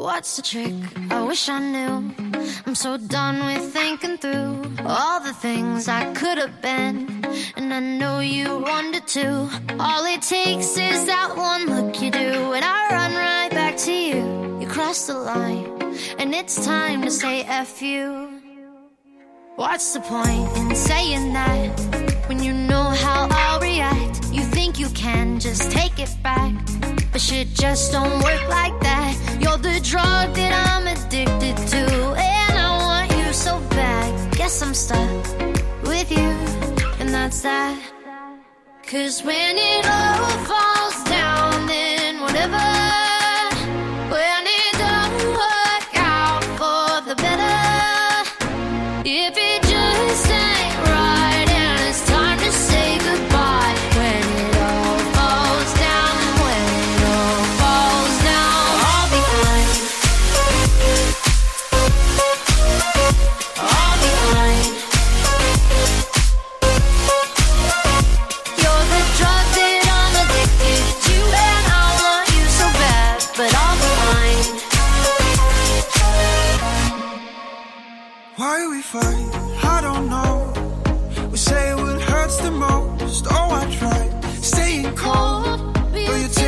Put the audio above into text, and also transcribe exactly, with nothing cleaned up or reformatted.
What's the trick? I wish I knew. I'm so done with thinking through all the things I could have been, and I know you wanted to. All it takes is that one look you do, and I run right back to you. You cross the line, and it's time to say F you. What's the point in saying that when you know how I'll react? You think you can just take it back, but shit just don't work like that. You're the drug that I'm addicted to, and I want you so bad. Guess I'm stuck with you, and that's that. Cause when it all falls down, then whatever. When it don't work out for the better, if it just ain't right and it's time to say goodbye. When it all falls down, when it all falls down, I'll be fine. I'll be fine. You're the drug that I'm addicted to, and I want you so bad, but I'll be fine. Why we fight? I don't know. We say what hurts the most. Oh, I tried staying cold, but you